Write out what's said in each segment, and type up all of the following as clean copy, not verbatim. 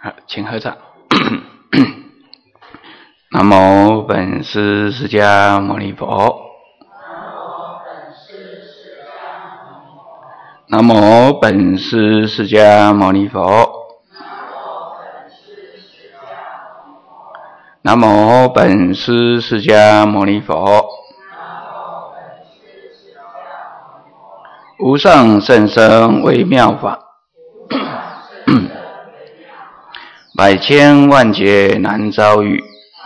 好，请合掌。南无本师释迦牟尼佛。南无本师释迦牟尼佛。南无本师释迦牟尼佛。无上甚深微妙法，百千万劫难遭遇。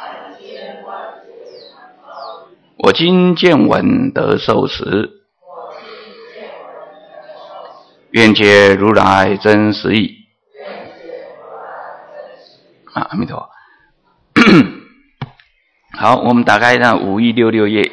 我今见闻得受持，愿解如来真实义。阿弥陀佛。好，我们打开那5166页。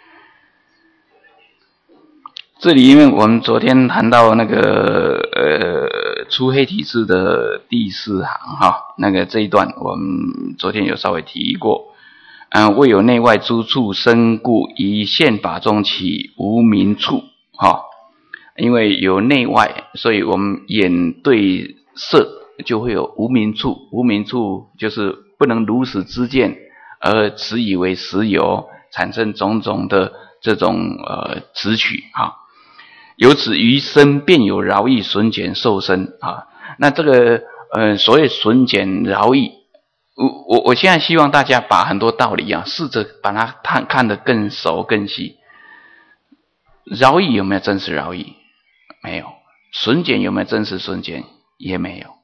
这里因为我们昨天谈到那个出黑体字的第4行哈，那个这一段我们昨天有稍微提过。未有内外诸处生故，以现法中起无明处哈。因为有内外，所以我们眼对色就会有无明处，无明处就是不能如实知见，而执以为实有，产生种种的这种执取哈。由此于身便有饶益损减受身啊。那这个所谓损减饶益，我现在希望大家把很多道理啊，试着把它看得更熟更细。饶益有没有真实饶益？没有。损减有没有真实损减？也没有。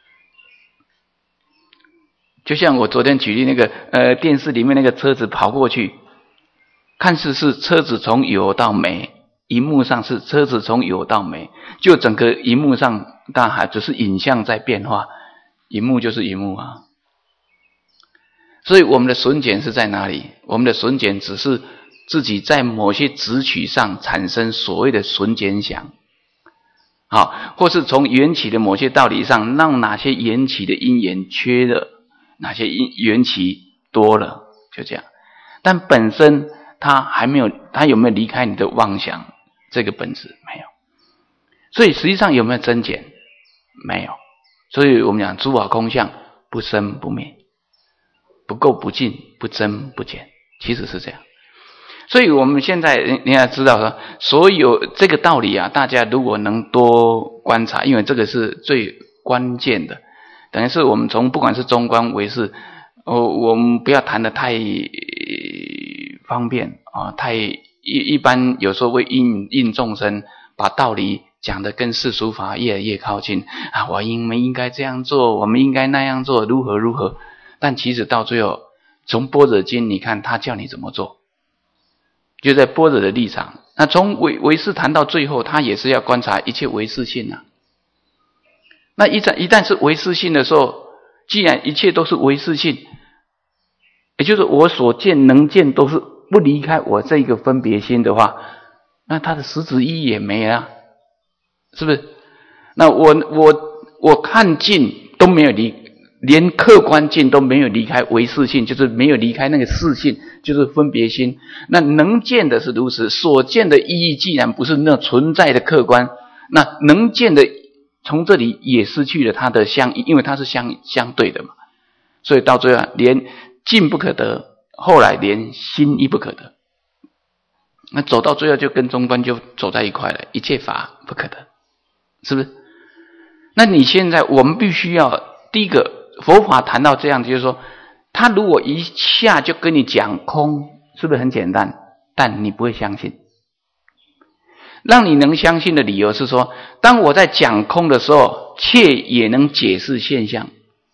就像我昨天举例那个电视里面那个车子跑过去，看似是车子从有到没，荧幕上是车子从有到没，就整个荧幕上大海只是影像在变化，荧幕就是荧幕啊。所以我们的损减是在哪里？我们的损减只是自己在某些执取上产生所谓的损减想，好，或是从缘起的某些道理上，让哪些缘起的因缘缺了，哪些缘起多了，就这样。但本身它还没有，它有没有离开你的妄想这个本质？没有。所以实际上有没有增减？没有。所以我们讲诸法空相，不生不灭，不垢不净，不增不减，其实是这样。所以我们现在你要知道说，所有这个道理啊，大家如果能多观察，因为这个是最关键的。等于是我们从不管是中观唯识，我们不要谈得太方便啊，太一般，有时候会应众生，把道理讲得跟世俗法越来越靠近啊。我们应该这样做，我们应该那样做，如何如何。但其实到最后，从般若经，你看他叫你怎么做，就在般若的立场。那从唯识谈到最后，他也是要观察一切唯识性啊。那一旦是唯识性的时候，既然一切都是唯识性，也就是我所见能见都是不离开我这个分别心的话，那它的实质意义也没了，是不是？那我看境都没有连客观境都没有离开唯识性，就是没有离开那个识性，就是分别心。那能见的是如此，所见的意义既然不是那存在的客观，那能见的从这里也失去了它的相应，因为它是相对的嘛。所以到最后连境不可得，后来连心亦不可得。那走到最后就跟中观就走在一块了，一切法不可得，是不是？那你现在我们必须要第一个，佛法谈到这样，就是说他如果一下就跟你讲空，是不是很简单？但你不会相信。让你能相信的理由是说，当我在讲空的时候，却也能解释现象，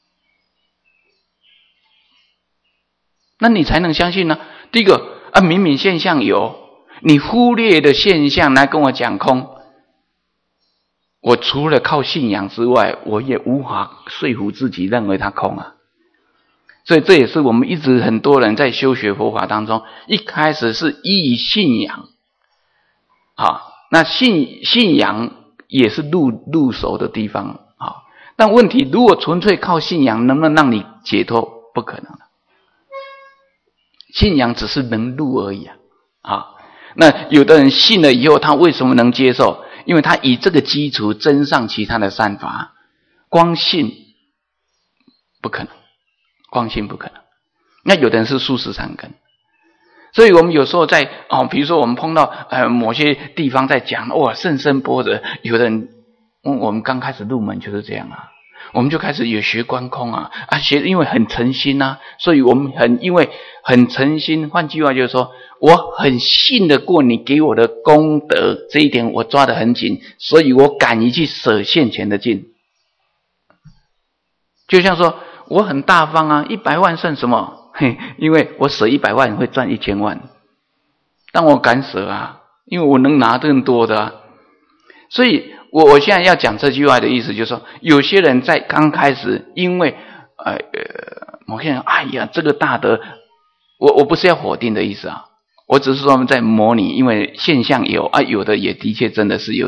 那你才能相信呢。第一个明明现象有，你忽略的现象来跟我讲空，我除了靠信仰之外，我也无法说服自己认为它空啊。所以这也是我们一直很多人在修学佛法当中，一开始是依信仰啊。那信仰也是入手的地方啊。但问题，如果纯粹靠信仰，能不能让你解脱？不可能的。信仰只是能入而已啊。那有的人信了以后，他为什么能接受？因为他以这个基础增上其他的善法，光信不可能，光心不可能。那有的人是素食三根，所以我们有时候在比如说我们碰到某些地方在讲哇甚深般若，有的人我们刚开始入门就是这样啊，我们就开始有学观空啊学，因为很诚心啊，所以我们因为很诚心，换句话就是说，我很信得过你给我的功德，这一点我抓得很紧，所以我敢于去舍现前的境。就像说我很大方啊，100万算什么？因为我舍100万会赚1000万，但我敢舍啊，因为我能拿更多的啊。所以我现在要讲这句话的意思就是说，有些人在刚开始，因为某些人哎呀这个大德，我不是要否定的意思啊，我只是说我们在模拟，因为现象有啊，有的也的确真的是有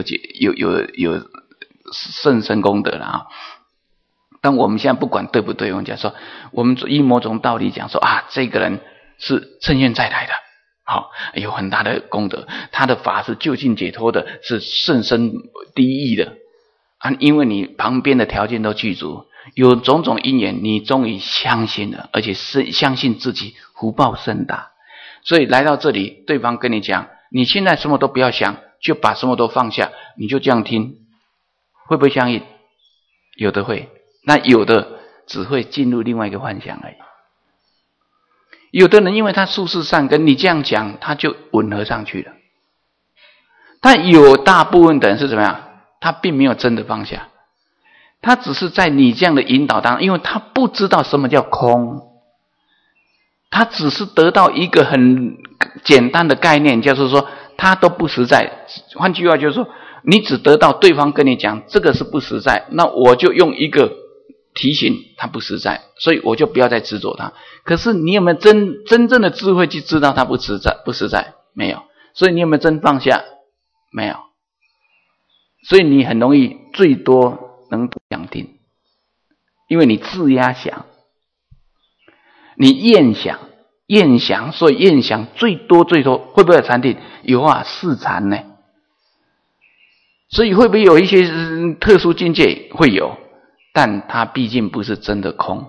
甚深功德了啊。但我们现在不管对不对，我们讲说，我们以某种道理讲说啊，这个人是趁愿再来的，好，有很大的功德，他的法是究竟解脱的，是甚深第一的啊，因为你旁边的条件都具足，有种种因缘，你终于相信了，而且是相信自己福报甚大，所以来到这里，对方跟你讲，你现在什么都不要想，就把什么都放下，你就这样听，会不会相应？有的会。那有的只会进入另外一个幻想而已。有的人因为他素世善根，你这样讲他就吻合上去了。但有大部分的人是怎么样？他并没有真的放下，他只是在你这样的引导当中，因为他不知道什么叫空，他只是得到一个很简单的概念，就是说他都不实在。换句话就是说，你只得到对方跟你讲这个是不实在，那我就用一个提醒它不实在，所以我就不要再执着它。可是你有没有真正的智慧去知道它不实在？没有。所以你有没有真放下？没有。所以你很容易最多能想定，因为你自压想，你厌想，所以厌想最多会不会有禅定？有啊，四禅呢。所以会不会有一些特殊境界？会有。但它毕竟不是真的空，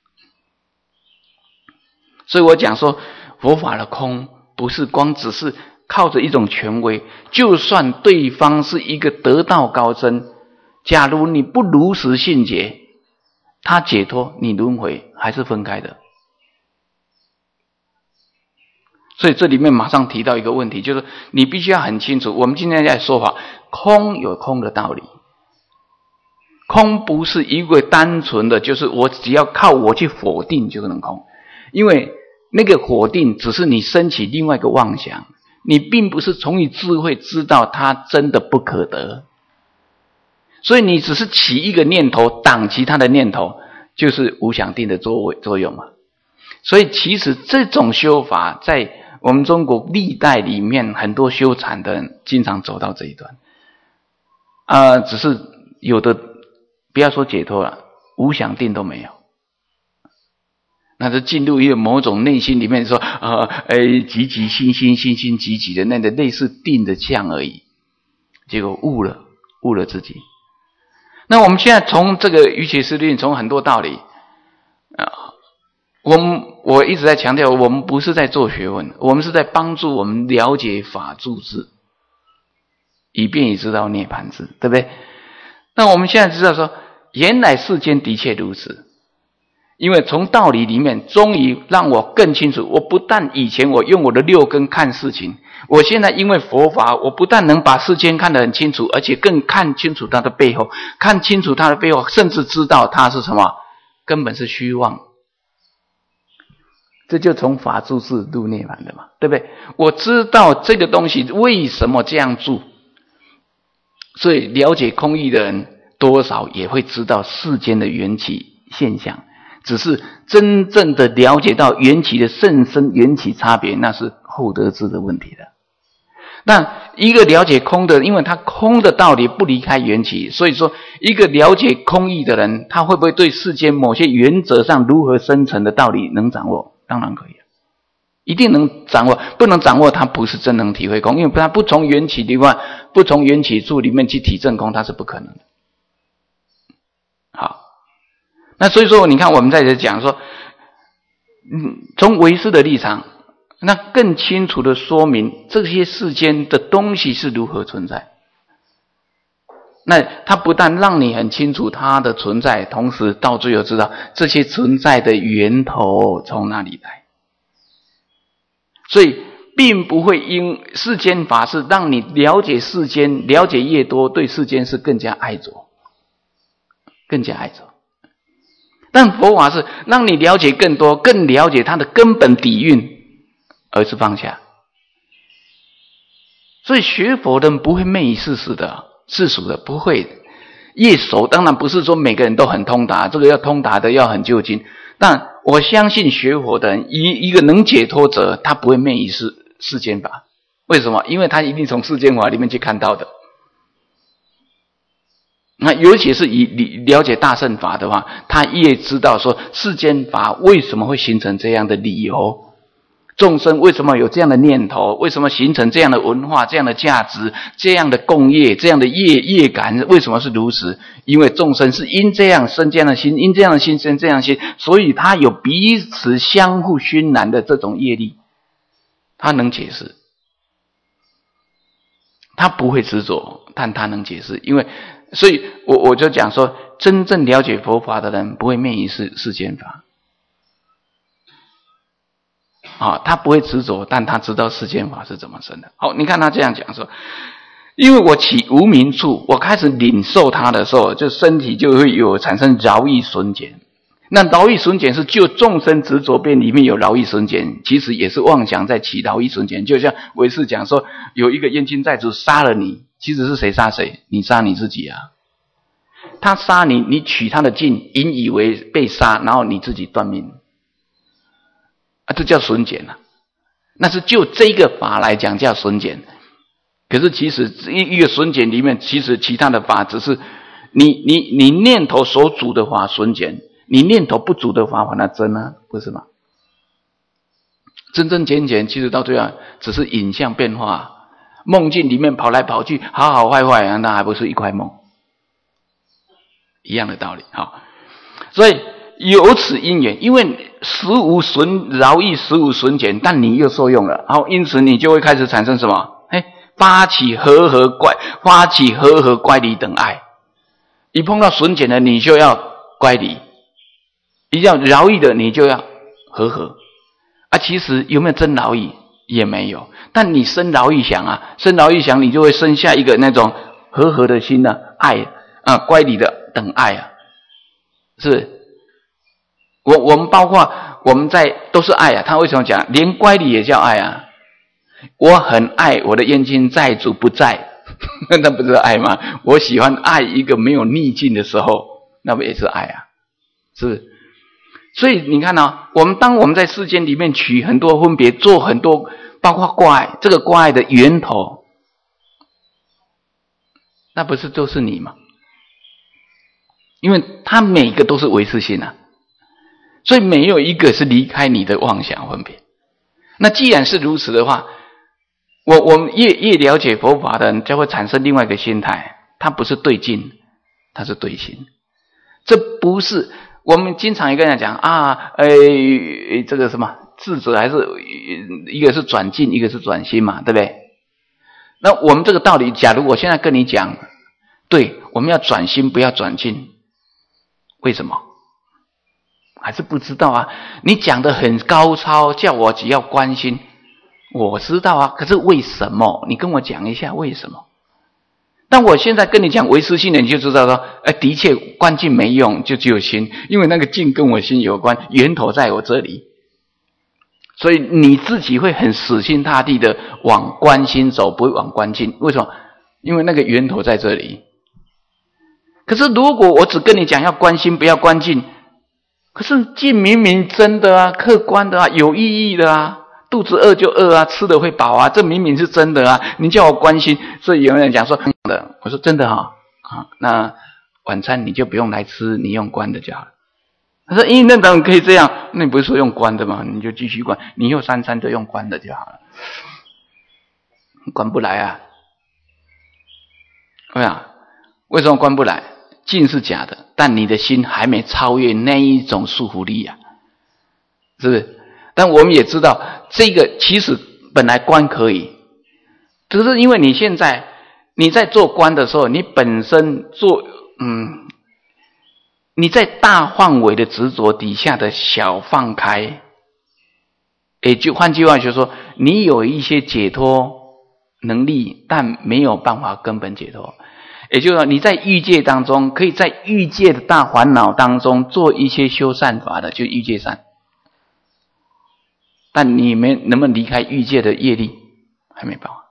所以我讲说佛法的空不是光只是靠着一种权威，就算对方是一个得道高僧，假如你不如实信解，他解脱你轮回还是分开的。所以这里面马上提到一个问题，就是你必须要很清楚，我们今天在说法，空有空的道理，空不是一个单纯的就是我只要靠我去否定就能空，因为那个否定只是你升起另外一个妄想，你并不是从你智慧知道它真的不可得，所以你只是起一个念头挡其他的念头，就是无想定的作用嘛。所以其实这种修法在我们中国历代里面，很多修禅的人经常走到这一段只是有的不要说解脱了，无想定都没有，那就进入一个某种内心里面说急急心心急急的那个类似定的相而已，结果误了自己。那我们现在从这个瑜伽师论，从很多道理我一直在强调，我们不是在做学问，我们是在帮助我们了解法住智，以便于知道涅槃智，对不对？那我们现在知道说，原来世间的确如此，因为从道理里面终于让我更清楚，我不但以前我用我的六根看事情，我现在因为佛法，我不但能把世间看得很清楚，而且更看清楚它的背后，看清楚它的背后，甚至知道它是什么，根本是虚妄。这就从法住智入涅槃的嘛，对不对？我知道这个东西为什么这样住，所以了解空义的人多少也会知道世间的缘起现象，只是真正的了解到缘起的甚深缘起差别，那是后得智的问题了。那一个了解空的，因为他空的道理不离开缘起，所以说一个了解空义的人，他会不会对世间某些原则上如何生成的道理能掌握？当然可以，一定能掌握。不能掌握，他不是真能体会空，因为他不从缘起里面，不从缘起处里面去体证空，他是不可能的。好， 那所以说，你看我们在这讲说，从唯识的立场，那更清楚的说明这些世间的东西是如何存在。那它不但让你很清楚它的存在，同时到最后知道这些存在的源头从哪里来。所以并不会因世间法是让你了解世间，了解越多，对世间是更加爱着，更加爱着。但佛法是让你了解更多，更了解它的根本底蕴，而是放下。所以学佛的人不会昧于世俗的，不会。越熟当然不是说每个人都很通达，这个要通达的要很究竟。但我相信学佛的人，一个能解脱者，他不会昧于世间法。为什么？因为他一定从世间法里面去看到的。那尤其是以了解大乘法的话，他越知道说世间法为什么会形成这样的理由，众生为什么有这样的念头，为什么形成这样的文化，这样的价值，这样的共业，这样的业感，为什么是如此？因为众生是因这样生这样的心，因这样的心生这样的心，所以他有彼此相互熏染的这种业力，他能解释。他不会执着，但他能解释。因为所以我就讲说，真正了解佛法的人不会昧于世间法。他不会执着，但他知道世间法是怎么生的。好，你看他这样讲说，因为我起无明处，我开始领受它的时候，就身体就会有产生饶益损减。那饶益损减是就众生执着边里面有饶益损减，其实也是妄想在起饶益损减。就像唯识讲说，有一个冤亲债主杀了你，其实是谁杀谁？你杀你自己啊！他杀你，你取他的劲，引以为被杀，然后你自己断命。这叫损减啊，那是就这个法来讲叫损减。可是其实一个损减里面，其实其他的法只是你念头所主的法损减，你念头不主的法反而增啊，不是吗？增增减减，其实到最后只是影像变化，梦境里面跑来跑去，好好坏坏，那还不是一块梦，一样的道理。好，所以有此因缘，因为实无饶益，实无损减，但你又受用了，好，因此你就会开始产生什么？发起和合乖离等爱。一碰到损减的，你就要乖离；一要饶益的，你就要和合。其实有没有真饶益？也没有。但你生饶益想啊，生饶益想，你就会生下一个那种和合的心啊，爱乖离的等爱啊，是。我们包括我们在都是爱啊，他为什么讲连乖离也叫爱啊？我很爱我的冤亲债主不在，那不是爱吗？我喜欢爱一个没有逆境的时候，那不也是爱啊？是。所以你看当我们在世间里面取很多分别，做很多包括挂碍，这个挂碍的源头，那不是都是你吗？因为它每个都是唯识性啊，所以没有一个是离开你的妄想分别。那既然是如此的话，我们越了解佛法的人，就会产生另外一个心态，它不是对境，它是对心。这不是我们经常也跟人家讲这个什么智者还是一个是转境，一个是转心嘛，对不对？那我们这个道理，假如我现在跟你讲，对，我们要转心，不要转境，为什么？还是不知道啊？你讲得很高超，叫我只要关心，我知道啊，可是为什么？你跟我讲一下为什么？但我现在跟你讲唯识性的，你就知道说，的确观境没用，就只有心，因为那个境跟我心有关，源头在我这里，所以你自己会很死心塌地的往观心走，不会往观境。为什么？因为那个源头在这里。可是如果我只跟你讲要观心，不要观境，可是境明明真的啊，客观的啊，有意义的啊，肚子饿就饿啊，吃的会饱啊，这明明是真的啊，你叫我关心。所以有人讲说的，我说真的那晚餐你就不用来吃，你用关的就好了。他说那当然可以这样，那你不是说用关的吗？你就继续关，你以后三餐就用关的就好了。关不来啊，为什么关不来？ 境是假的，但你的心还没超越那一种束缚力啊，是不是？但我们也知道，这个其实本来观可以，只是因为你现在你在做观的时候，你本身做你在大范围的执着底下的小放开，也就换句话就是说，你有一些解脱能力，但没有办法根本解脱。也就是说，你在欲界当中，可以在欲界的大烦恼当中做一些修善法的，就欲界善。但你们能不能离开欲界的业力，还没办法。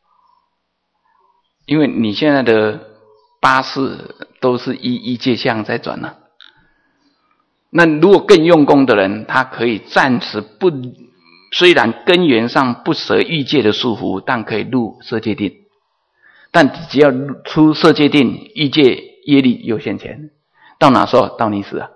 因为你现在的八识都是依欲界相在转了。那如果更用功的人，他可以暂时不，虽然根源上不舍欲界的束缚，但可以入色界定。但只要出色界定，欲界业力又现前，到哪时候？到你死啊！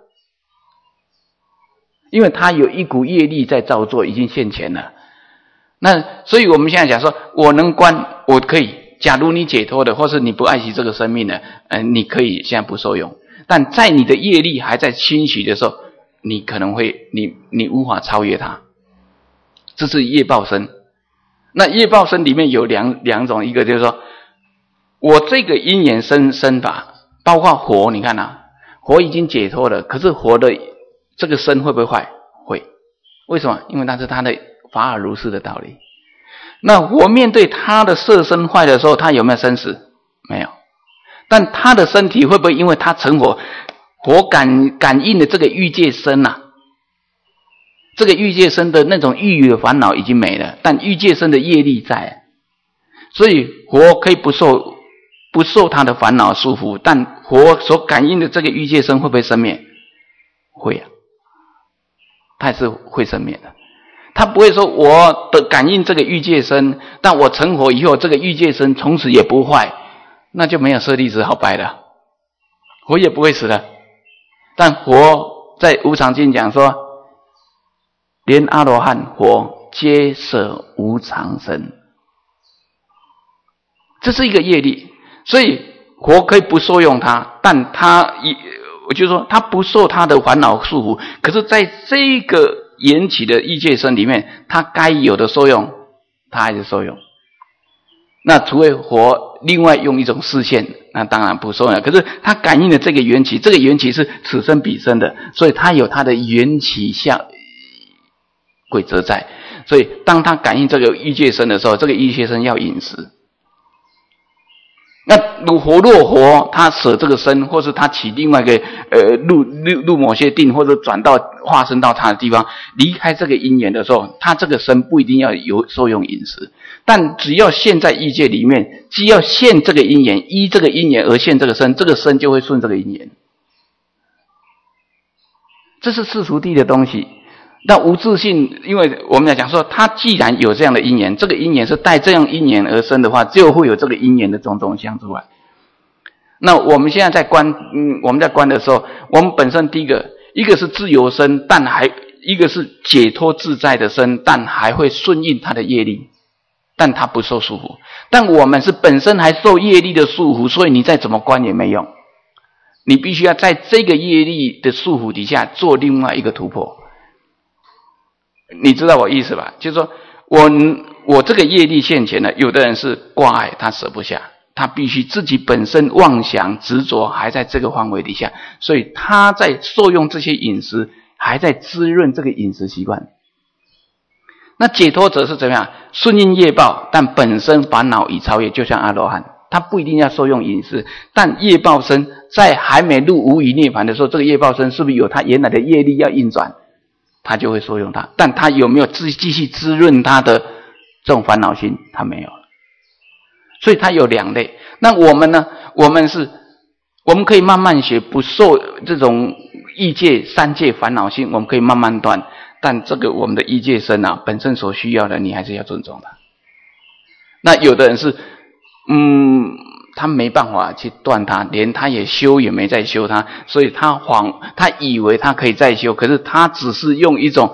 因为他有一股业力在造作，已经现前了。那所以我们现在讲说，我能观，我可以。假如你解脱的，或是你不爱惜这个生命的，你可以现在不受用。但在你的业力还在侵袭的时候，你可能会，你无法超越它。这是业报身。那业报身里面有两种，一个就是说，我这个因缘生法，包括火，你看啊，火已经解脱了，可是火的这个身会不会坏？会。为什么？因为那是它的法尔如是的道理。那火面对它的色身坏的时候，它有没有生死？没有。但它的身体会不会因为它成火，火感应的这个欲界身啊，这个欲界身的那种欲的烦恼已经没了，但欲界身的业力在，所以火可以不受它的烦恼束缚，但火所感应的这个欲界身会不会生灭？会啊，它也是会生灭的。他不会说我的感应这个欲界身，但我成火以后，这个欲界身从此也不坏，那就没有舍利子好掰了，火也不会死的。但火在无常经讲说，连阿罗汉火皆舍无常身，这是一个业力，所以火可以不受用它，但它我就说它不受它的烦恼束缚，可是在这个缘起的欲界身里面，它该有的受用，它还是受用。那除非火另外用一种视线，那当然不受用。可是它感应的这个缘起，这个缘起是此生彼生的，所以它有它的缘起相规则在。所以当它感应这个欲界身的时候，这个欲界身要饮食。那若火他舍这个身，或是他起另外一个入某些定，或者转到化身到他的地方，离开这个因缘的时候，他这个身不一定要有受用饮食，但只要现在欲界里面，既要现这个因缘，依这个因缘而现这个身，这个身就会顺这个因缘。这是世俗谛的东西。那无自性，因为我们要讲说，他既然有这样的因缘，这个因缘是带这样因缘而生的话，就会有这个因缘的种种相出来。那我们现在在观，我们在观的时候，我们本身第一个是自由身，但一个是解脱自在的身，但还会顺应他的业力，但他不受束缚。但我们是本身还受业力的束缚，所以你再怎么观也没用，你必须要在这个业力的束缚底下做另外一个突破。你知道我意思吧？就是说我这个业力现前了，有的人是挂碍，他舍不下，他必须自己本身妄想执着还在这个范围底下，所以他在受用这些饮食，还在滋润这个饮食习惯。那解脱者是怎么样？顺应业报，但本身烦恼已超越，就像阿罗汉，他不一定要受用饮食，但业报身在还没入无余涅槃的时候，这个业报身是不是有他原来的业力要运转？他就会受用它，但他有没有继续滋润他的这种烦恼心？他没有了。所以他有两类。那我们呢？我们可以慢慢学，不受这种欲界三界烦恼心，我们可以慢慢断。但这个我们的欲界身啊，本身所需要的，你还是要尊重的。那有的人是，他没办法去断它，连他也修也没再修它，所以他以为他可以再修，可是他只是用一种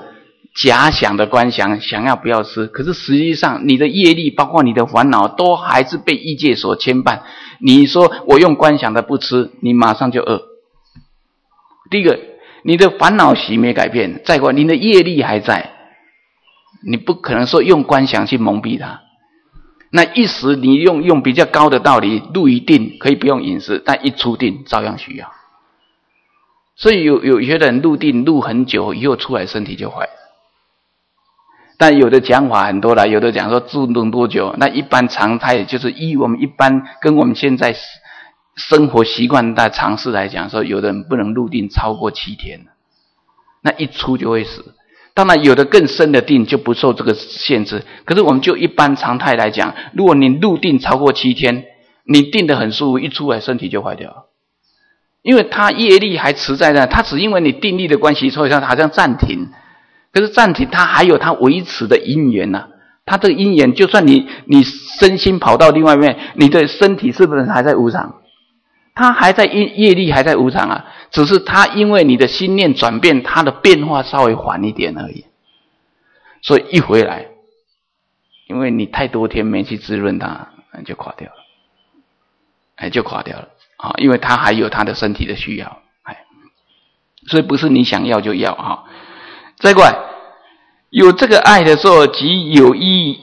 假想的观想，想要不要吃，可是实际上你的业力包括你的烦恼都还是被意界所牵绊。你说我用观想的不吃，你马上就饿。第一个，你的烦恼习没改变，再过你的业力还在，你不可能说用观想去蒙蔽它。那一时你用比较高的道理入一定可以不用饮食，但一出定照样需要。所以有些人入定入很久以后出来身体就坏了。但有的讲法很多了，有的讲说住多久，那一般常态就是依我们一般跟我们现在生活习惯的常识来讲说，有的人不能入定超过7天，那一出就会死。当然有的更深的定就不受这个限制，可是我们就一般常态来讲，如果你入定超过7天，你定得很舒服，一出来身体就坏掉了。因为他业力还持在那，他只因为你定力的关系，所以他好像暂停。可是暂停，他还有他维持的因缘啊。他这个因缘，就算你身心跑到另外一面，你的身体是不是还在无常？他还在业力还在无常啊，只是他因为你的心念转变，他的变化稍微缓一点而已。所以一回来，因为你太多天没去滋润它，就垮掉了，就垮掉了啊！因为他还有他的身体的需要，所以不是你想要就要哈。再过来，有这个爱的时候，即有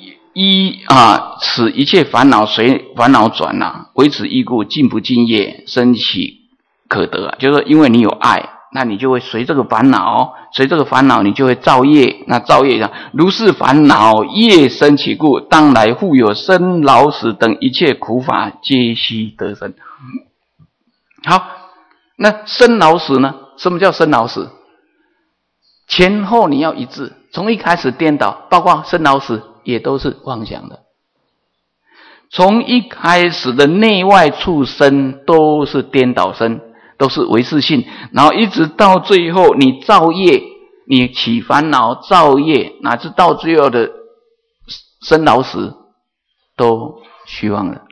此一切烦恼随烦恼转为此依故，尽不尽业，生起可得就是说，因为你有爱，那你就会随这个烦恼，你就会造业。那造业上，如是烦恼业生起故，当来复有生老死等一切苦法，皆悉得生。好，那生老死呢？什么叫生老死？前后你要一致，从一开始颠倒，包括生老死也都是妄想的。从一开始的内外处生都是颠倒生，都是唯识性，然后一直到最后你造业，你起烦恼造业，乃至到最后的生老死都虚妄了。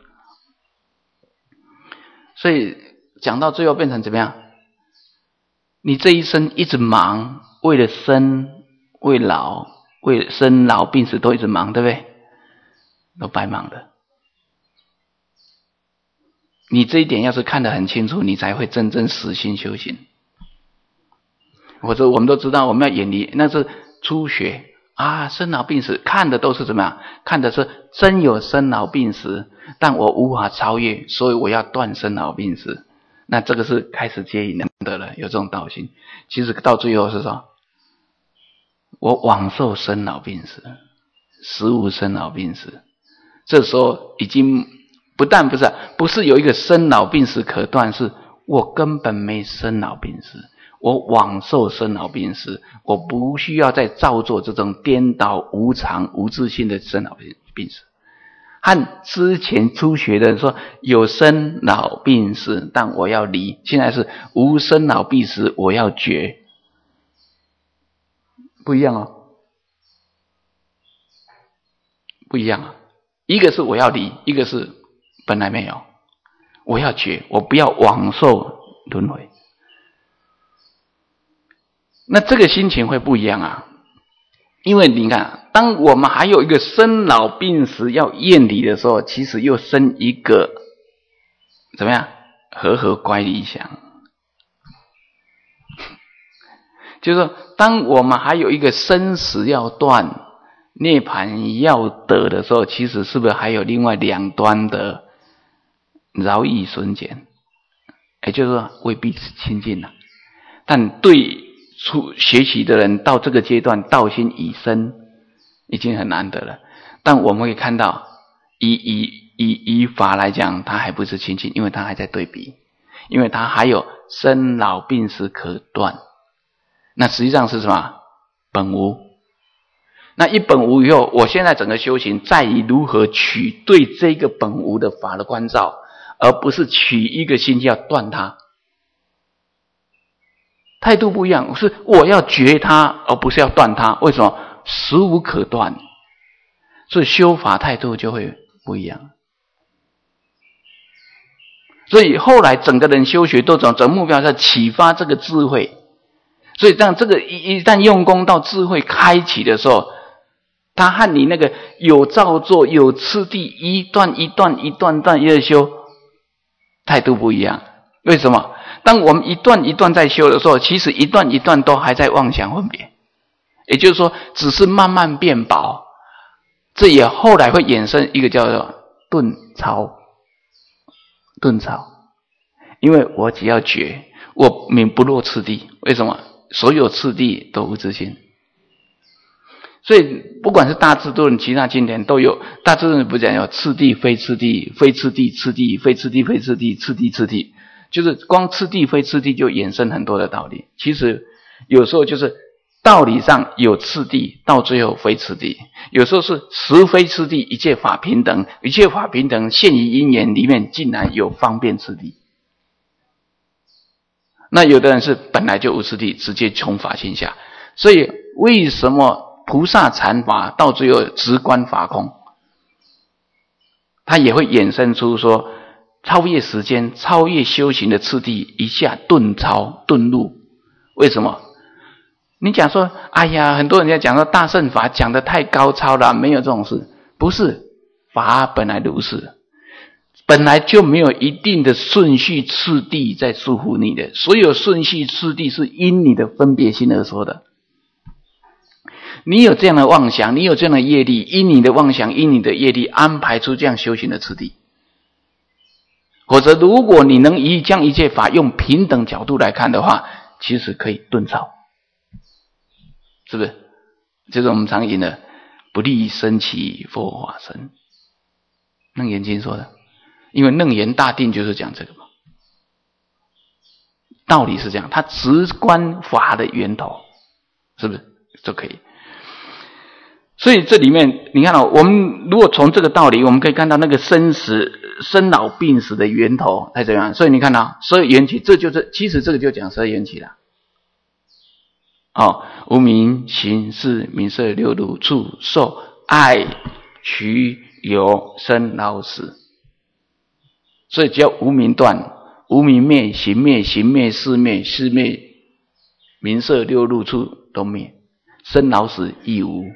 所以讲到最后变成怎么样？你这一生一直忙，为了生为老，为了生老病死都一直忙，对不对？都白忙的。你这一点要是看得很清楚，你才会真正实心修行。或者我们都知道，我们要远离，那是初学啊，生老病死看的都是怎么样？看的是真有生老病死，但我无法超越，所以我要断生老病死。那这个是开始接引的了，有这种道心。其实到最后是什么？我枉受生老病死，实无生老病死。这时候已经不是有一个生老病死可断，是我根本没生老病死，我枉受生老病死，我不需要再造作这种颠倒无常无自性的生老病死。和之前初学的人说有生老病死，但我要离，现在是无生老病死，我要绝，不一样哦，不一样啊。一个是我要离，一个是本来没有，我要绝，我不要枉受轮回。那这个心情会不一样啊。因为你看，当我们还有一个生老病死要厌离的时候，其实又生一个怎么样？和乖离想。就是说，当我们还有一个生死要断、涅槃要得的时候，其实是不是还有另外两端的饶益损减？也就是说，未必是亲近了，但对学习的人到这个阶段道心已生，已经很难得了。但我们会看到，以法来讲，它还不是亲近，因为它还在对比，因为它还有生老病死可断。那实际上是什么？本无。那一本无以后，我现在整个修行在于如何取对这个本无的法的关照，而不是取一个心要断它。态度不一样，是我要绝它，而不是要断它。为什么？实无可断，所以修法态度就会不一样。所以后来整个人修学都整目标是启发这个智慧， 所以当这个一旦用功到智慧开启的时候，它和你那个有造作有次第一段一段一段段的修态度不一样。为什么？当我们一段一段在修的时候，其实一段一段都还在妄想分别，也就是说只是慢慢变薄。这也后来会衍生一个叫做顿超。顿超，因为我只要觉，我免不落次第。为什么？所有次第都无自性。所以不管是大智度论其他经典都有，大智度论不讲有次第非次第，非次第次第，非次第非次第，次第次第，就是光次第非次第就衍生很多的道理。其实有时候就是道理上有次第，到最后非次第；有时候是实非次第，一切法平等，一切法平等现于因缘里面竟然有方便次第。那有的人是本来就无次第，直接从法性下。所以为什么菩萨禅法到最后直观法空，它也会衍生出说超越时间、超越修行的次第，一下顿超顿入。为什么？你讲说哎呀，很多人家讲说大乘法讲得太高超了，没有这种事。不是，法本来如是，本来就没有一定的顺序次第在束缚你的，所有顺序次第是因你的分别心而说的。你有这样的妄想，你有这样的业力，因你的妄想，因你的业力安排出这样修行的次第。否则如果你能将一切法用平等角度来看的话，其实可以顿超，是不是？就是我们常引的不立生起佛法身，楞严经说的。因为楞严大定就是讲这个嘛，道理是这样，它直观法的源头，是不是就可以？所以这里面你看我们如果从这个道理，我们可以看到那个生老病死的源头在这样。所以你看到十二缘起，这就是其实这个就讲十二缘起了。无明行识名色六入触受爱取有生老死。所以只要无明断，无明灭，行灭，行灭，识灭，识灭，名色六入触都灭，生老死亦无，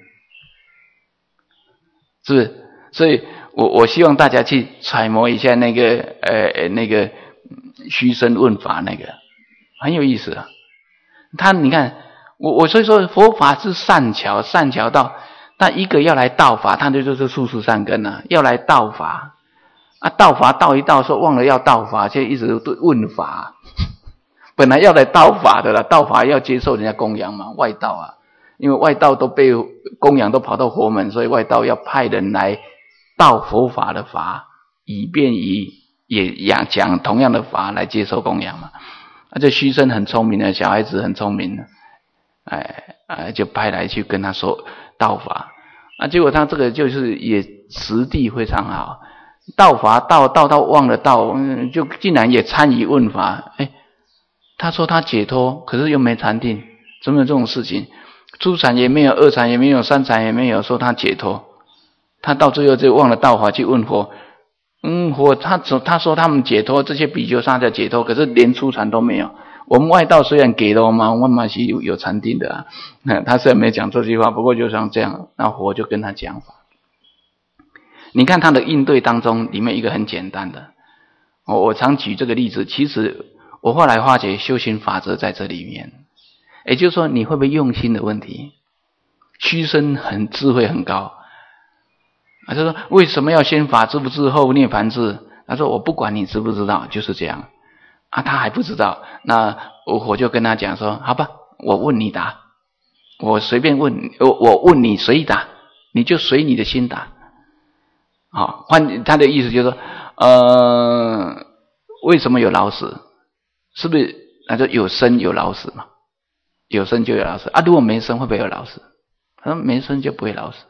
是不是？所以我希望大家去揣摩一下那个虚身问法，那个很有意思啊。你看我所以说佛法是善巧到，但一个要来道法，他就是术士善根啊，要来道法。道法道一道，说忘了要道法，就一直问法。本来要来道法的啦，道法要接受人家供养嘛，外道啊，因为外道都被供养，都跑到佛门，所以外道要派人来道佛法的法，以便于也讲同样的法来接受供养嘛。这虚身很聪明的小孩子很聪明的，就派来去跟他说道法。结果他这个就是也实地非常好。道法道忘了道，就竟然也参与问法。他说他解脱，可是又没禅定，怎么有这种事情？初禅也没有，二禅也没有，三禅也没有，说他解脱。他到最后就忘了道法去问佛。佛他说他们解脱，这些比丘上在解脱，可是连初禅都没有。我们外道虽然给了我们是有禅定的他虽然没讲这句话，不过就像这样，那佛就跟他讲法。你看他的应对当中，里面一个很简单的，我常举这个例子，其实我后来发觉修行法则在这里面，也就是说你会不会用心的问题。虚身智慧很高，他说为什么要先法知不知后涅槃知？他说我不管你知不知道，就是这样他还不知道，那我就跟他讲说，好吧，我问你答，我随便问，我问你随答，你就随你的心答。换他的意思就是说，为什么有老死？是不是？他说有生有老死嘛，有生就有老死如果没生会不会有老死？他说没生就不会老死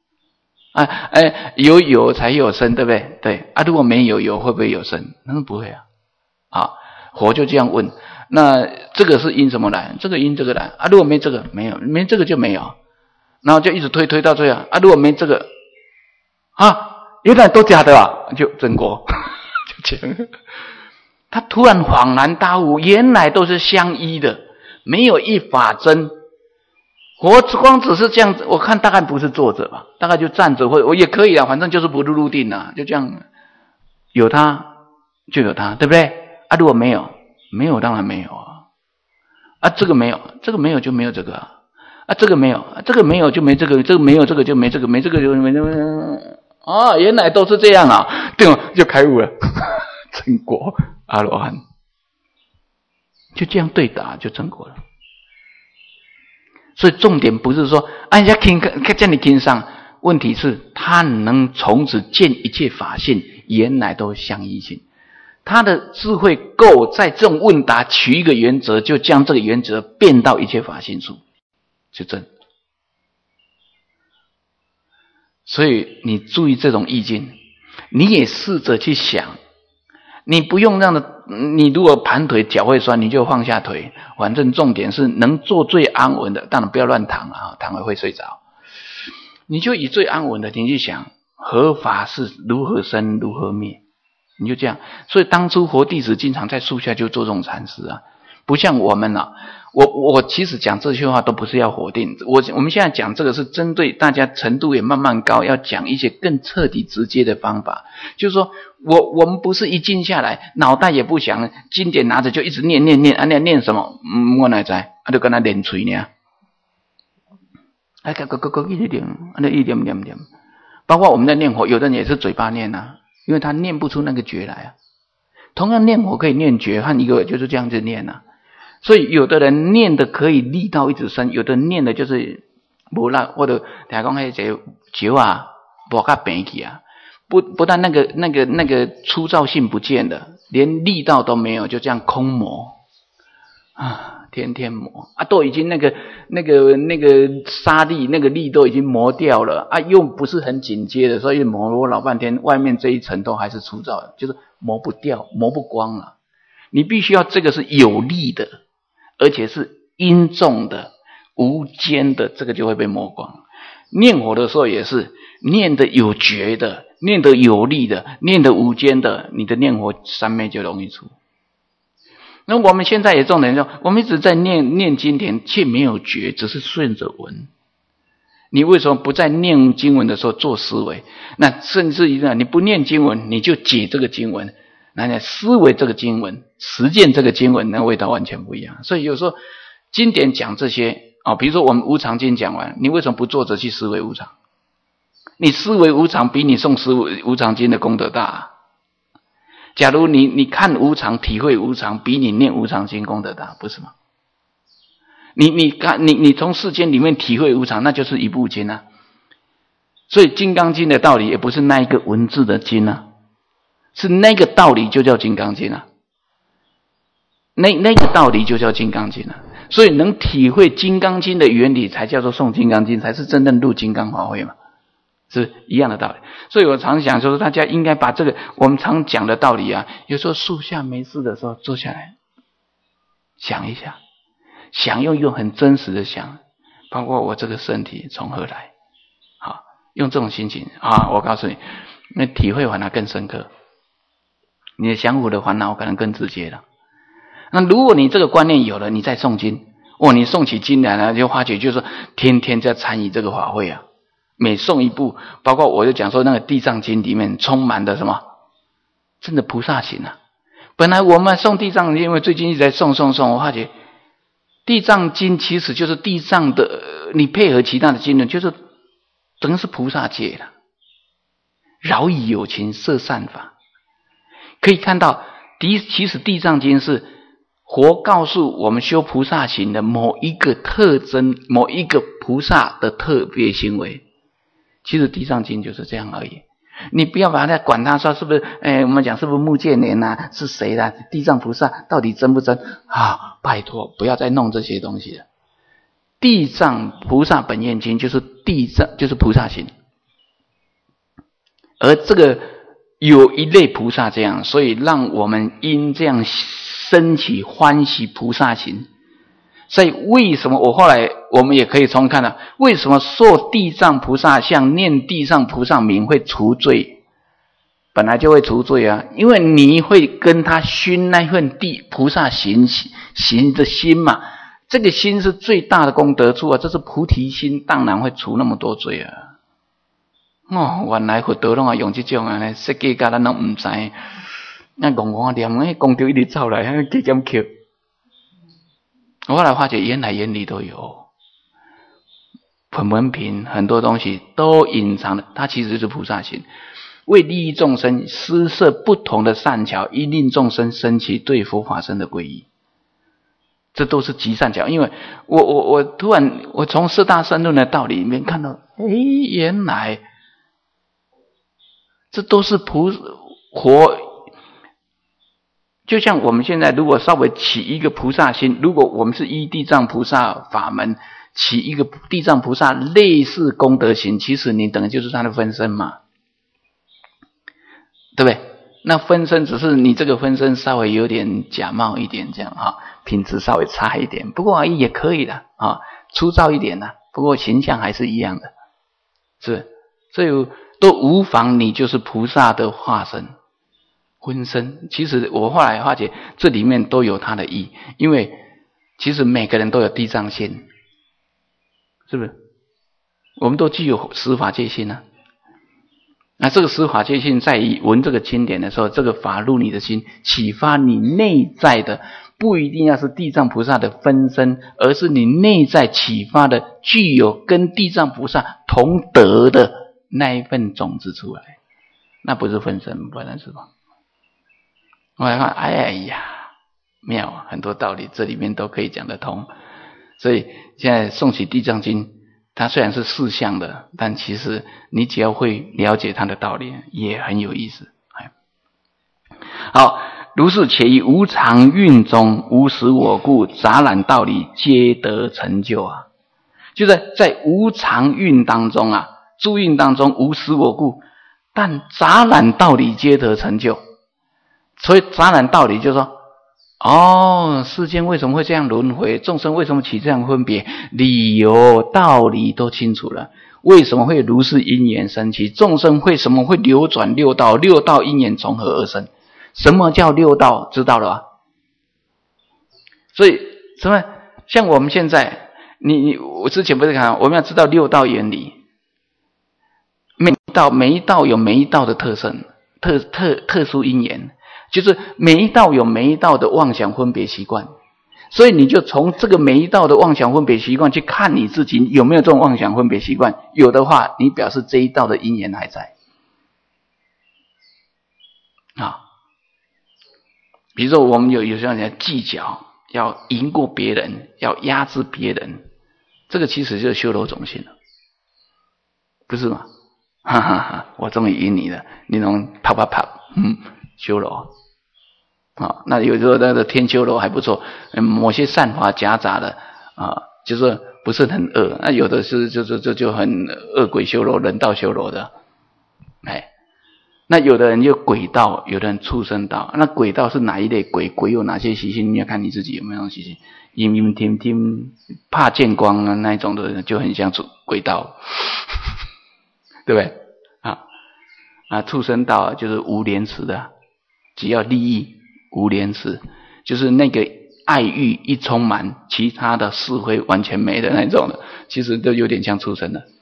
有才有生，对不对？对如果没有会不会有生？他说不会佛就这样问，那这个是因什么来？这个因这个来如果没这个没有，没这个就没有，然后就一直推到最后如果没这个原来都假的就真果就这样。他突然恍然大悟，原来都是相依的， 没有一法真。我光只是这样子，我看大概不是坐着吧，大概就站着，我也可以啊，反正就是不入定啊，就这样，有它就有它，对不对？啊，如果没有，没有当然没有啊，这个没有，这个没有就没有这个啊，这个没有，这个没有就没这个，这个没有这个就没这个，没这个就没这个，啊，原来都是这样啊，对吗？就开悟了，成果阿罗汉，就这样对答就成果了。所以重点不是说人家听叫你听上，问题是他能从此见一切法性原来都相依性，他的智慧够在这种问答取一个原则，就将这个原则变到一切法性处，就真。所以你注意这种意境，你也试着去想，你不用让的，你如果盘腿脚会酸，你就放下腿，反正重点是能做最安稳的，当然不要乱躺啊，躺了会睡着。你就以最安稳的你去想，何法是如何生如何灭，你就这样。所以当初佛弟子经常在树下就做这种禅师啊，不像我们啊。我其实讲这些话都不是要否定，我们现在讲这个是针对大家程度也慢慢高，要讲一些更彻底直接的方法。就是说我们不是一静下来，脑袋也不想，经典拿着就一直念，念什么？我哪知？就跟他练嘴呢。一点，包括我们在念佛，有的人也是嘴巴念啊，因为他念不出那个觉来啊。同样念佛可以念觉，和一个就是这样子念啊。所以有的人念的可以力道一直深，有的人念的就是无力，或者听讲那些酒啊，无甲平去啊，不但那个粗糙性不见了，连力道都没有，就这样空磨啊，天天磨啊，都已经那个沙粒那个力都已经磨掉了啊，又不是很紧接的，所以磨老半天，外面这一层都还是粗糙的，就是磨不掉，磨不光了。你必须要这个是有力的。而且是因重的无间的，这个就会被磨光。念佛的时候也是念的有觉的，念的有力的，念的无间的，你的念佛三昧就容易出。那我们现在也重点说，我们一直在念经典，却没有觉，只是顺着闻。你为什么不在念经文的时候做思维？那甚至于你不念经文，你就解这个经文，那思维这个经文，实践这个经文，那味道完全不一样。所以有时候经典讲这些比如说我们无常经讲完，你为什么不坐着去思维无常？你思维无常比你诵思维无常经的功德大啊。假如你看无常，体会无常，比你念无常经功德大，不是吗？你从世间里面体会无常，那就是一部经啊。所以金刚经的道理也不是那一个文字的经啊，是那个道理就叫金刚经啊，那个道理就叫金刚经啊。所以能体会金刚经的原理，才叫做诵金刚经，才是真正入金刚法会嘛，是一样的道理。所以我常想说，大家应该把这个我们常讲的道理啊，有时候树下没事的时候坐下来想一下，想用一种很真实的想，包括我这个身体从何来，好，用这种心情啊，我告诉你，那体会反而更深刻，你的降伏的烦恼可能更直接了。那如果你这个观念有了，你再诵经，你诵起经来了，就发觉就是说天天在参与这个法会啊，每诵一部，包括我就讲说那个地藏经里面充满的什么，真的菩萨行啊。本来我们诵地藏经，因为最近一直在诵，我发觉地藏经其实就是地藏的，你配合其他的经论，就是整个是菩萨界了。饶以有情摄善法，可以看到其实地藏经是佛告诉我们修菩萨行的某一个特征，某一个菩萨的特别行为。其实地藏经就是这样而已。你不要把它管它说是不是我们讲是不是目犍连啊，是谁啦，地藏菩萨到底真不真啊？拜托不要再弄这些东西了。地藏菩萨本愿经就是就是菩萨行。而这个有一类菩萨这样，所以让我们因这样升起欢喜菩萨行。所以为什么后来我们也可以从看到，为什么塑地藏菩萨像，念地藏菩萨名会除罪？本来就会除罪啊，因为你会跟他熏那份菩萨行的心嘛， 这个心是最大的功德处啊，这是菩提心，当然会除那么多罪啊。原来佛陀拢用这种啊，设计甲咱拢唔知，那戆念，功德一直走来，加减扣。我后来发觉，原来眼里都有，本文品很多东西都隐藏了，它其实是菩萨心，为利益众生，施设不同的善巧，以令众生生起对佛法僧的皈依。这都是极善巧，因为我突然从四大三论的道理里面看到，原来这都是佛，就像我们现在如果稍微起一个菩萨心，如果我们是依地藏菩萨法门起一个地藏菩萨类似功德心，其实你等于就是他的分身嘛，对不对？那分身只是你这个分身稍微有点假冒一点这样啊，品质稍微差一点，不过也可以的啊，粗糙一点的，不过形象还是一样的，是，所以都无妨，你就是菩萨的化身分身。其实我后来发觉这里面都有它的意义，因为其实每个人都有地藏心，是不是？我们都具有十法界心啊。那这个十法界性在于闻这个经典的时候，这个法入你的心，启发你内在的，不一定要是地藏菩萨的分身，而是你内在启发的具有跟地藏菩萨同德的那一份种子出来，那不是分身，不然是吧？我来看，哎呀，妙啊，很多道理这里面都可以讲得通。所以现在诵起地藏经，它虽然是四项的，但其实你只要会了解它的道理，也很有意思。好，如是且于无常运中，无实我故，杂染道理皆得成就啊！就在无常运当中啊，诸运当中无实我故，但杂染道理皆得成就。所以杂染道理就是说，世间为什么会这样轮回？众生为什么起这样分别？理由道理都清楚了。为什么会如是因缘生起？众生为什么会流转六道？六道因缘从何而生？什么叫六道？知道了吧？所以什么？像我们现在，我之前不是看，我们要知道六道原理。每一道有每一道的特征，特殊因缘。就是每一道有每一道的妄想分别习惯，所以你就从这个每一道的妄想分别习惯去看你自己有没有这种妄想分别习惯，有的话你表示这一道的因缘还在啊。比如说我们有时候人计较，要赢过别人，要压制别人，这个其实就是修罗种性了，不是吗？哈哈哈，我终于赢你了，你能啪啪啪，修罗啊，那有时候那个天修罗还不错，某些善法夹杂的啊，就是不是很恶，那有的是就很恶鬼修罗、人道修罗的，那有的人就鬼道，有的人畜生道。那鬼道是哪一类鬼？鬼有哪些习性？你要看你自己有没有习性，阴阴天天怕见光啊那一种的人就很像鬼道，对不对？畜生道就是无廉耻的。只要利益无廉耻，就是那个爱欲一充满，其他的是非完全没的那种的，其实都有点像畜生的。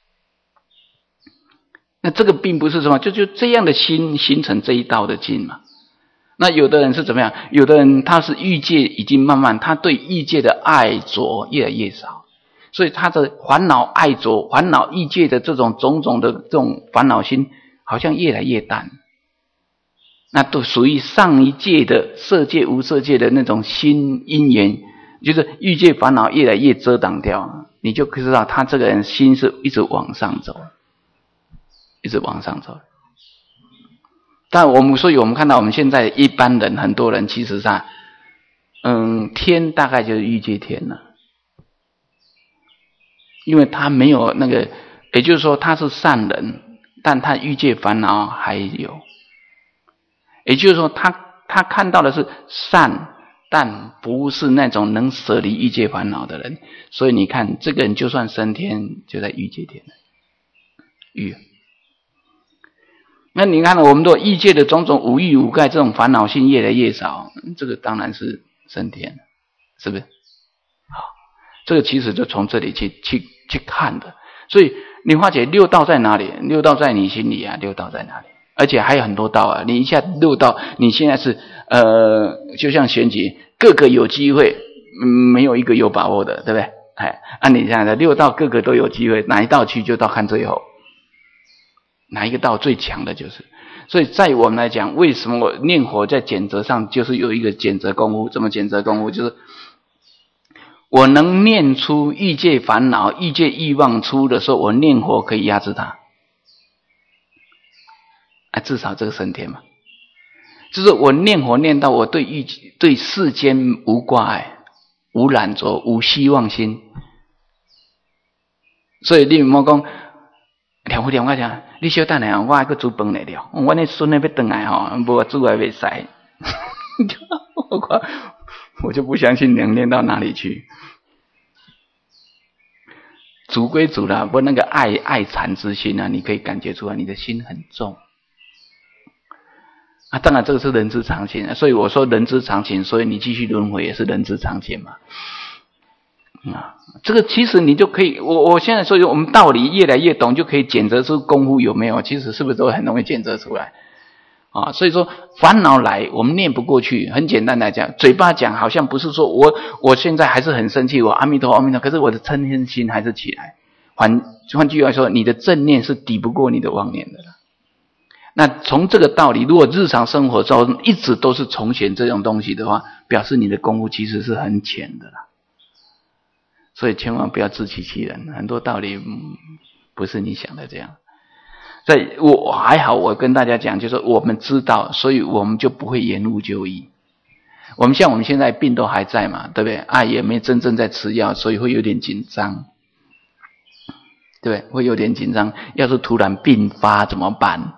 那这个并不是什么，就这样的心形成这一道的境嘛。那有的人是怎么样？有的人他是欲界已经慢慢，他对欲界的爱着越来越少，所以他的烦恼爱着、烦恼欲界的这种种种的这种烦恼心，好像越来越淡。那都属于上一界的色界无色界的那种心因缘，就是欲界烦恼越来越遮挡掉，你就知道他这个人心是一直往上走，一直往上走。但所以我们看到我们现在一般人很多人其实上天大概就是欲界天了，因为他没有那个，也就是说他是善人，但他欲界烦恼还有。也就是说他看到的是善，但不是那种能舍离欲界烦恼的人，所以你看这个人就算升天就在欲界天了。那你看我们的欲界的种种五欲五盖这种烦恼性越来越少，这个当然是升天了，是不是？好， 这个其实就从这里去看的。所以你发觉六道在哪里？六道在你心里啊，六道在哪里？而且还有很多道啊，你一下六道，你现在是就像选举，个个有机会，没有一个有把握的，对不对？按你这样的六道个个都有机会，哪一道去就到看最后，哪一个道最强的就是。所以在我们来讲，为什么念佛在检则上就是有一个检则功夫？怎么检则功夫？就是我能念出欲界烦恼、欲界欲望出的时候，我念佛可以压制它。至少这个升天嘛，就是我念佛念到我对世间无挂碍、无染着、无希望心。所以你莫讲念佛念我讲，你小等下，我还去煮饭来了。我那孙子要回来吼，无煮还袂使。我就不相信能念到哪里去。煮归煮啦，不过那个爱缠之心啊，你可以感觉出来，你的心很重。当然这个是人之常情，所以我说人之常情，所以你继续轮回也是人之常情嘛。这个其实你就可以，我现在说我们道理越来越懂，就可以检测出功夫有没有，其实是不是都很容易检测出来所以说烦恼来我们念不过去，很简单来讲，嘴巴讲好像不是说我现在还是很生气，我阿弥陀阿弥陀，可是我的嗔恨心还是起来。换句话说，你的正念是抵不过你的妄念的了。那从这个道理，如果日常生活中一直都是重显这种东西的话，表示你的功夫其实是很浅的啦。所以千万不要自欺欺人，很多道理不是你想的这样。所以我还好，我跟大家讲，就是我们知道，所以我们就不会延误就医。我们现在病都还在嘛，对不对？也没真正在吃药，所以会有点紧张，对不对？会有点紧张。要是突然病发怎么办？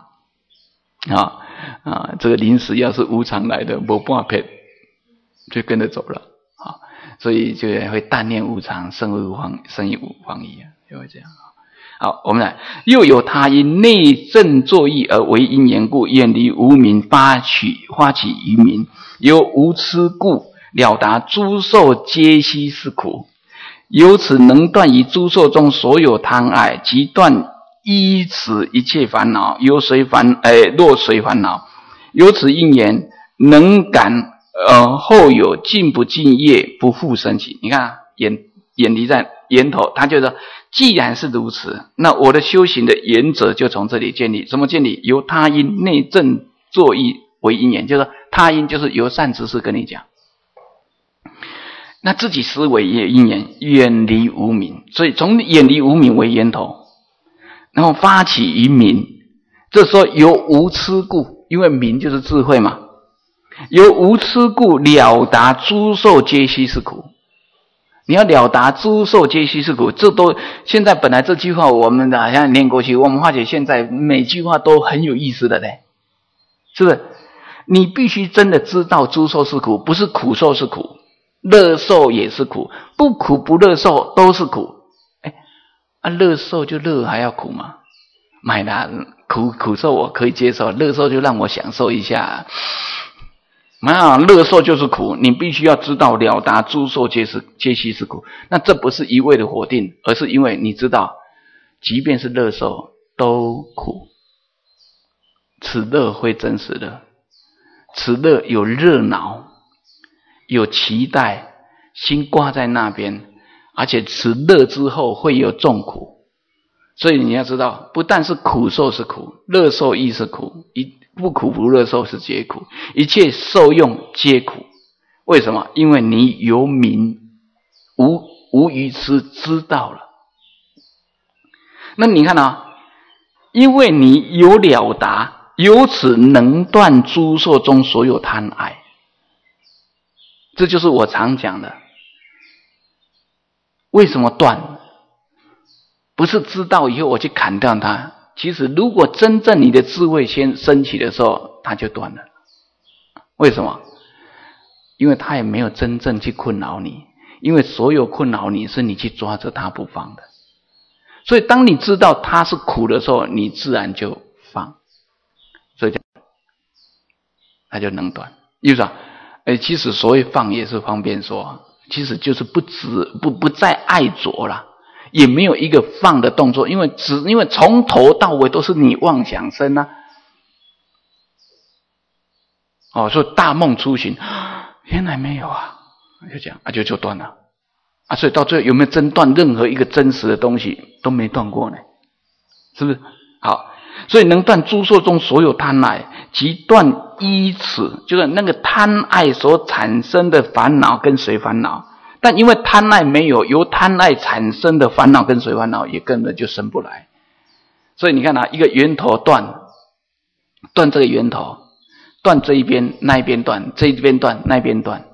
这个临时要是无常来的，没半片就跟着走了所以就会但念无常，生于无妨矣就会这样。好，我们来，又有他因内证作意而为因缘故，远离无明，发起于明，由无痴故，了达诸受皆悉是苦，由此能断于诸受中所有贪爱，即断依此一切烦恼，若随烦恼，由此因缘能感后有尽不尽业，不复生起。你看眼离在源头，他就说既然是如此，那我的修行的原则就从这里建立。什么建立？由他因内证作意为因缘，就是说他因就是由善知识跟你讲，那自己思维也因缘，远离无明，所以从远离无明为源头，然后发起于明，这时候由无痴故，因为明就是智慧嘛，由无痴故了达诸受皆悉是苦。你要了达诸受皆悉是苦，这都现在本来这句话我们好像念过去，我们发觉现在每句话都很有意思的嘞，是不是？你必须真的知道诸受是苦，不是苦受是苦，乐受也是苦，不苦不乐受都是苦。乐受就乐还要苦吗？买啦，苦受我可以接受，乐受就让我享受一下。乐受就是苦，你必须要知道了达诸受皆悉是苦。那这不是一味的否定，而是因为你知道，即便是乐受都苦，此乐非真实乐，此乐有热闹，有期待，心挂在那边，而且此乐之后会有重苦。所以你要知道，不但是苦受是苦，乐受亦是苦，不苦不乐受是皆苦，一切受用皆苦。为什么？因为你由明无愚痴知道了。那你看因为你有了达，由此能断诸受中所有贪爱。这就是我常讲的。为什么断？不是知道以后我去砍掉它，其实如果真正你的智慧先升起的时候，它就断了。为什么？因为它也没有真正去困扰你，因为所有困扰你是你去抓着它不放的。所以当你知道它是苦的时候，你自然就放，所以它就能断。意思其实所谓放也是方便说， 其实就是不再爱着了，也没有一个放的动作，因为从头到尾都是你妄想生啊。所以大梦初醒，原来没有啊，就这样啊，就断了啊。所以到最后有没有真断任何一个真实的东西都没断过呢？是不是？好，所以能断诸受中所有贪爱，即断依此，就是那个贪爱所产生的烦恼跟随烦恼。但因为贪爱没有，由贪爱产生的烦恼跟随烦恼也根本就生不来。所以你看一个源头断这个源头，断这一边那一边断，这一边断那一边断。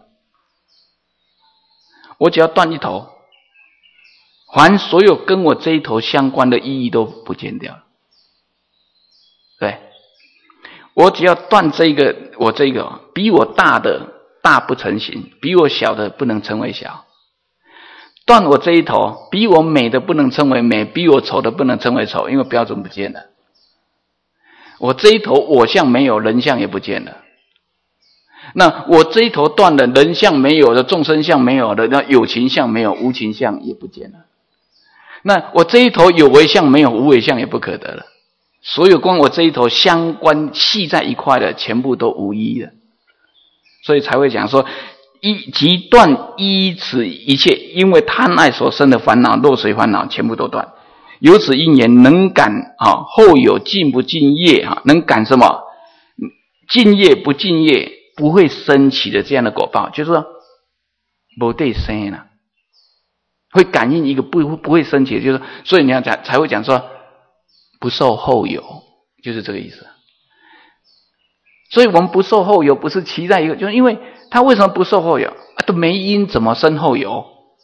我只要断一头，凡所有跟我这一头相关的意义都不见掉了。对，我只要断我这个比我大的大不成形，比我小的不能称为小。断我这一头，比我美的不能称为美，比我丑的不能称为丑，因为标准不见了。我这一头我相没有，人相也不见了。那我这一头断了，人相没有了，众生相没有了，那有情相没有，无情相也不见了。那我这一头有为相没有，无为相也不可得了。所有跟我这一头相关系在一块的，全部都无依了。所以才会讲说，即断依此一切，因为贪爱所生的烦恼、落随烦恼，全部都断。由此因缘，能感后有尽不尽业能感什么？尽业不尽业，不会升起的这样的果报，就是说没得生了，会感应一个不会升起的，就是所以你要才会讲说不受后有，就是这个意思。所以我们不受后有，不是期待一个，就是因为他为什么不受后有都没因，怎么生后有？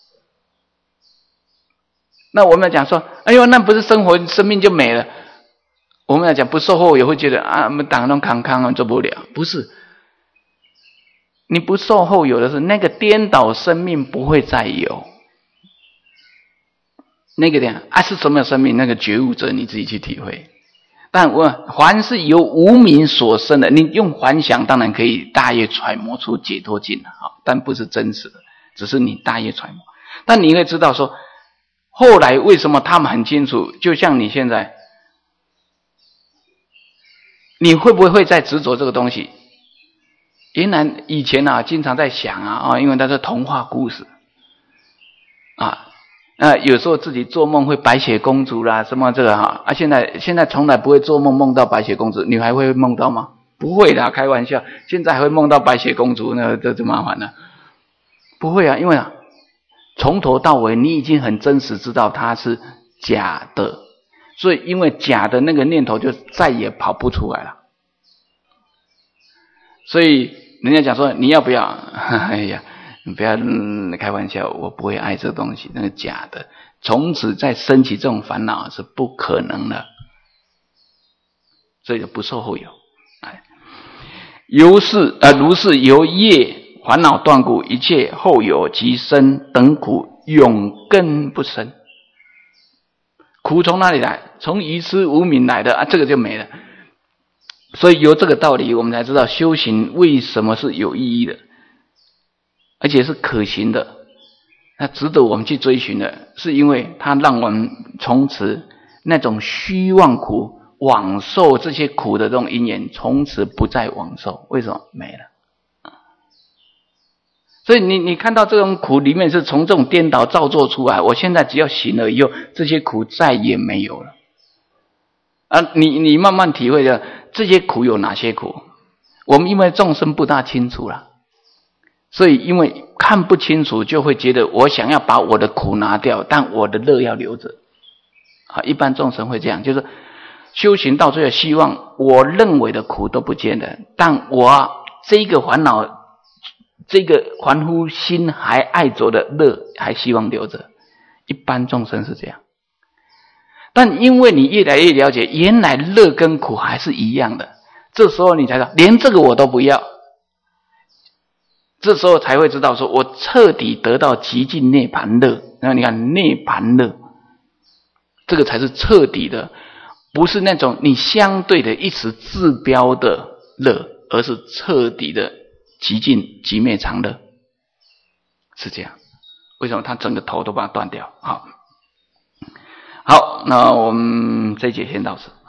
那我们要讲说，哎呦，那不是生命就没了。我们要讲不受后有，会觉得我们党弄康康做不了，不是。你不受后有的是那个颠倒生命不会再有。那个是什么生命？那个觉悟者你自己去体会。但凡是由无明所生的，你用幻想当然可以大约揣摩出解脱境了，但不是真实的，只是你大约揣摩。但你会知道说，后来为什么他们很清楚？就像你现在，你会不会再执着这个东西？原来以前经常在想因为它是童话故事有时候自己做梦会白雪公主啦，什么这个现在从来不会做梦梦到白雪公主，你还会梦到吗？不会的，开玩笑，现在还会梦到白雪公主，那这就麻烦了。不会因为从头到尾你已经很真实知道它是假的，所以因为假的那个念头就再也跑不出来了。所以人家讲说你要不要哎呀，你不要开玩笑，我不会爱这东西，那个假的，从此再升起这种烦恼是不可能的，所以就不受后有。如是由业烦恼断故，一切后有及生等苦永更不生。苦从哪里来？从愚痴无明来的这个就没了。所以由这个道理我们才知道修行为什么是有意义的，而且是可行的，那值得我们去追寻的，是因为它让我们从此那种虚妄苦往受这些苦的这种因缘，从此不再往受。为什么？没了。所以你看到这种苦里面是从这种颠倒造作出来，我现在只要行了以后，这些苦再也没有了。你慢慢体会的这些苦有哪些苦，我们因为众生不大清楚了，所以因为看不清楚，就会觉得我想要把我的苦拿掉，但我的乐要留着。一般众生会这样，就是修行到最后希望我认为的苦都不见了，但我这个烦恼，这个凡夫心还爱着的乐还希望留着。一般众生是这样，但因为你越来越了解，原来乐跟苦还是一样的，这时候你才知道连这个我都不要，这时候才会知道说我彻底得到极尽涅槃乐。然后你看涅槃乐，这个才是彻底的，不是那种你相对的一时治标的乐，而是彻底的极尽极灭常乐。 是这样。为什么他整个头都把它断掉？好，那我们这一节先到此。